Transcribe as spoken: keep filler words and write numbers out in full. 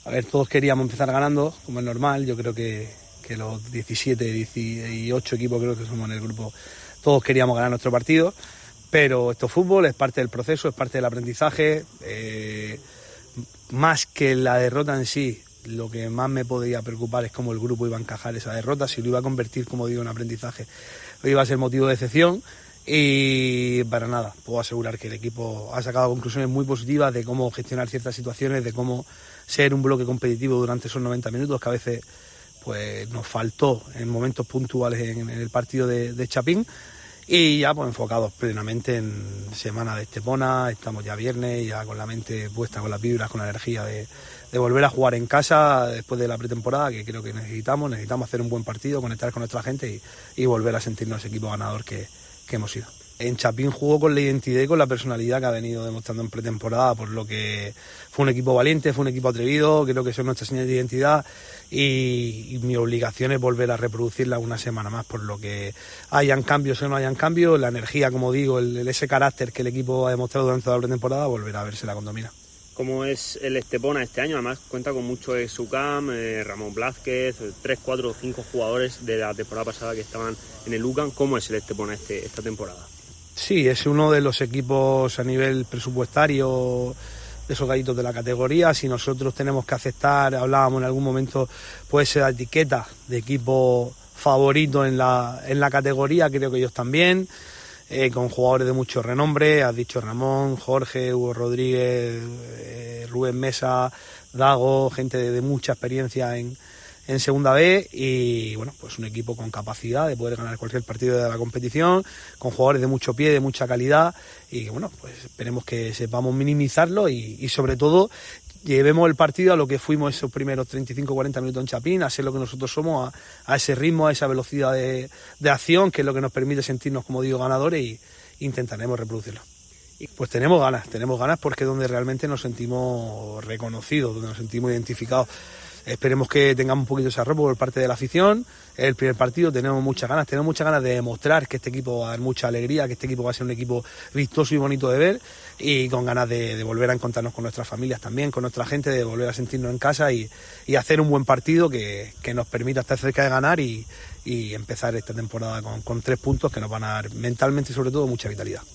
A ver, todos queríamos empezar ganando, como es normal. Yo creo que, que los diecisiete, dieciocho equipos creo que somos en el grupo, todos queríamos ganar nuestro partido, pero esto es fútbol, es parte del proceso, es parte del aprendizaje. Eh, más que la derrota en sí, lo que más me podía preocupar es cómo el grupo iba a encajar esa derrota, si lo iba a convertir, como digo, en aprendizaje, o iba a ser motivo de decepción. Y para nada, puedo asegurar que el equipo ha sacado conclusiones muy positivas de cómo gestionar ciertas situaciones, de cómo ser un bloque competitivo durante esos noventa minutos que a veces pues nos faltó en momentos puntuales en, en el partido de, de Chapín. Y ya pues enfocados plenamente en semana de Estepona, estamos ya viernes, ya con la mente puesta, con las vibras, con la energía de, de volver a jugar en casa después de la pretemporada, que creo que necesitamos, necesitamos hacer un buen partido, conectar con nuestra gente y, y volver a sentirnos ese equipo ganador que, que hemos sido. En Chapín jugó con la identidad y con la personalidad que ha venido demostrando en pretemporada, por lo que fue un equipo valiente, fue un equipo atrevido, creo que eso es nuestra señal de identidad y, y mi obligación es volver a reproducirla una semana más, por lo que hayan cambios o no hayan cambios, la energía, como digo, el, el, ese carácter que el equipo ha demostrado durante toda la pretemporada, volverá a verse la condomina. Como es el Estepona este año, además cuenta con mucho de Sucam, eh, Ramón Blázquez, tres, cuatro o cinco jugadores de la temporada pasada que estaban en el U C A M. ¿Cómo es el Estepona este, esta temporada? Sí, es uno de los equipos a nivel presupuestario, de esos gallitos de la categoría. Si nosotros tenemos que aceptar, hablábamos en algún momento, puede ser la etiqueta de equipo favorito en la, en la categoría, creo que ellos también, eh, con jugadores de mucho renombre, has dicho Ramón, Jorge, Hugo Rodríguez, eh, Rubén Mesa, Dago, gente de, de mucha experiencia en en segunda B y bueno, pues un equipo con capacidad de poder ganar cualquier partido de la competición, con jugadores de mucho pie, de mucha calidad y bueno, pues esperemos que sepamos minimizarlo y, y sobre todo llevemos el partido a lo que fuimos esos primeros treinta y cinco cuarenta minutos en Chapín, a ser lo que nosotros somos, a, a ese ritmo, a esa velocidad de, de acción, que es lo que nos permite sentirnos, como digo, ganadores y intentaremos reproducirlo. Pues tenemos ganas, tenemos ganas porque es donde realmente nos sentimos reconocidos, donde nos sentimos identificados. Esperemos que tengamos un poquito ese arropo por parte de la afición. Es el primer partido, tenemos muchas ganas, tenemos muchas ganas de demostrar que este equipo va a dar mucha alegría, que este equipo va a ser un equipo vistoso y bonito de ver y con ganas de, de volver a encontrarnos con nuestras familias también, con nuestra gente, de volver a sentirnos en casa y, y hacer un buen partido que, que nos permita estar cerca de ganar y, y empezar esta temporada con, con tres puntos que nos van a dar mentalmente y sobre todo mucha vitalidad.